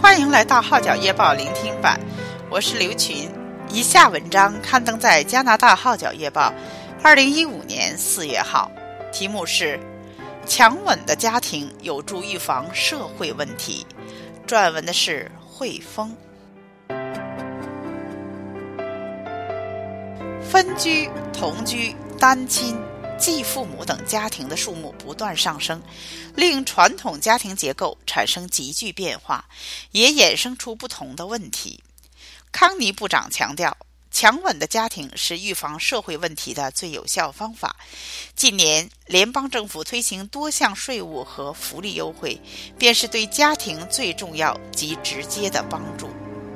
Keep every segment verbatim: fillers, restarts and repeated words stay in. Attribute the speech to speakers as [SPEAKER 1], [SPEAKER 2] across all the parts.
[SPEAKER 1] 欢迎来到号角夜报聆听版，我是刘群。以下文章刊登在加拿大号角夜报二零一五年四月号，题目是强稳的家庭有助预防社会问题，撰文的是汇丰。分居、同居、单亲、继父母等家庭的数目不断上升，令传统家庭结构产生急剧变化，也衍生出不同的问题。康尼部长强调，强稳的家庭是预防社会问题的最有效方法。近年，联邦政府推行多项税务和福利优惠，便是对家庭最重要及直接的帮助。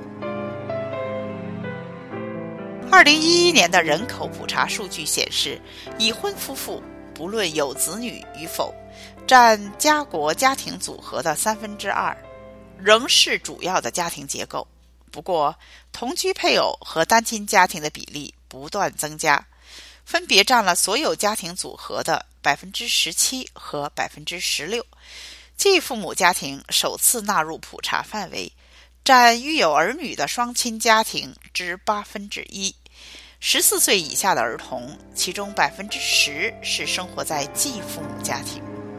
[SPEAKER 1] 二零一一年的人口普查数据显示，已婚夫妇不论有子女与否，占家国家庭组合的三分之二，仍是主要的家庭结构。不过，同居配偶和单亲家庭的比例不断增加，分别占了所有家庭组合的 百分之十七 和 百分之十六。继父母家庭首次纳入普查范围，占育有儿女的双亲家庭之八分之一。十四岁以下的儿童，其中 百分之十 是生活在继父母家庭。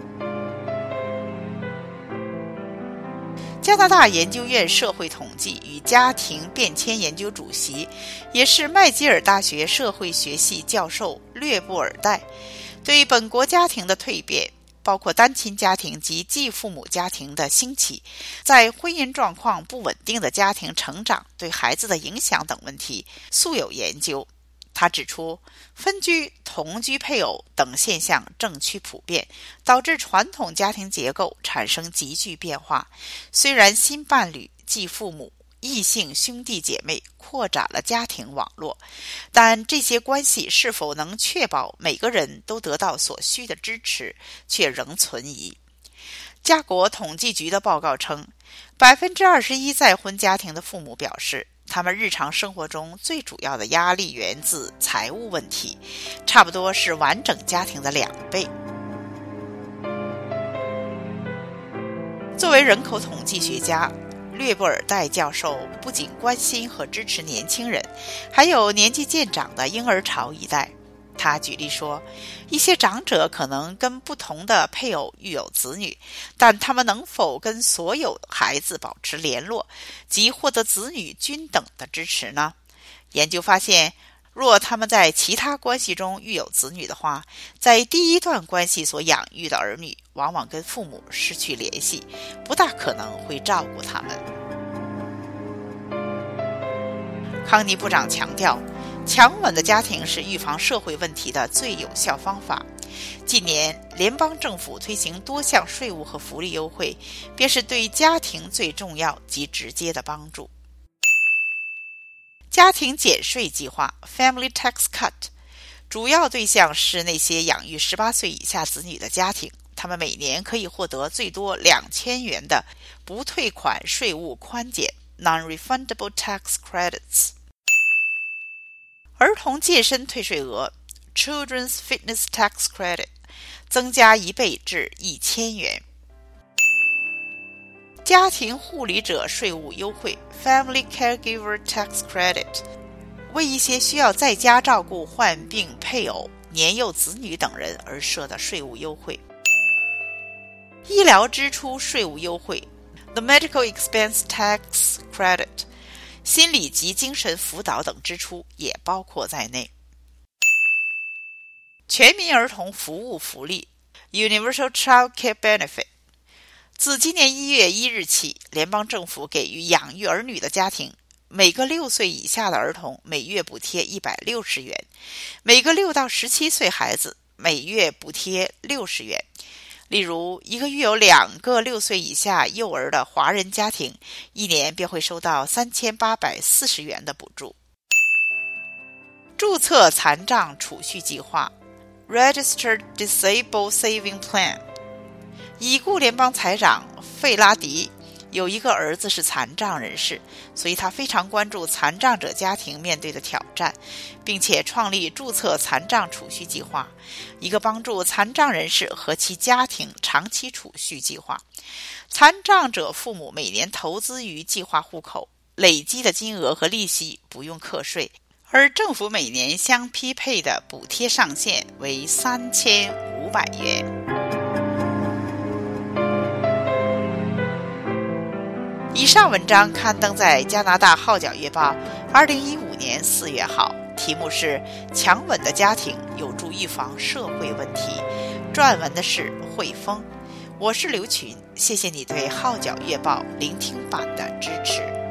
[SPEAKER 1] 加拿大研究院社会统计与家庭变迁研究主席，也是麦吉尔大学社会学系教授略布尔代，对本国家庭的蜕变，包括单亲家庭及继父母家庭的兴起，在婚姻状况不稳定的家庭成长对孩子的影响等问题素有研究。他指出，分居、同居配偶等现象正趋普遍，导致传统家庭结构产生急剧变化。虽然新伴侣、继父母、异性兄弟姐妹扩展了家庭网络，但这些关系是否能确保每个人都得到所需的支持，却仍存疑。加国统计局的报告称， 百分之二十一 再婚家庭的父母表示，他们日常生活中最主要的压力源自财务问题，差不多是完整家庭的两倍。作为人口统计学家，略布尔代教授不仅关心和支持年轻人，还有年纪渐长的婴儿潮一代。他举例说，一些长者可能跟不同的配偶育有子女，但他们能否跟所有孩子保持联络，及获得子女均等的支持呢？研究发现，若他们在其他关系中育有子女的话，在第一段关系所养育的儿女往往跟父母失去联系，不大可能会照顾他们。康尼部长强调，强稳的家庭是预防社会问题的最有效方法。近年，联邦政府推行多项税务和福利优惠，便是对家庭最重要及直接的帮助。家庭减税计划 Family Tax Cut 主要对象是那些养育十八岁以下子女的家庭，他们每年可以获得最多两千元的不退款税务宽减 Non-refundable tax credits。儿童健身退税额 Children's Fitness Tax Credit 增加一倍至一千元。家庭护理者税务优惠 Family Caregiver Tax Credit 为一些需要在家照顾患病配偶、年幼子女等人而设的税务优惠。医疗支出税务优惠 The Medical Expense Tax Credit心理及精神辅导等支出也包括在内。全民儿童服务福利 Universal Child Care Benefit 自今年一月一日起，联邦政府给予养育儿女的家庭，每个六岁以下的儿童每月补贴一百六十元，每个六到十七岁孩子每月补贴六十元。例如，一个育有两个六岁以下幼儿的华人家庭，一年便会收到三千八百四十元的补助。注册残障储蓄计划 Registered Disabled Saving Plan 已故联邦财长费拉迪有一个儿子是残障人士，所以他非常关注残障者家庭面对的挑战，并且创立注册残障储蓄计划，一个帮助残障人士和其家庭长期储蓄计划。残障者父母每年投资于计划户口，累积的金额和利息不用课税，而政府每年相匹配的补贴上限为三千五百元。以上文章刊登在加拿大号角月报二零一五年四月号，题目是强稳的家庭有助预防社会问题，撰文的是汇丰。我是刘群，谢谢你对号角月报聆听版的支持。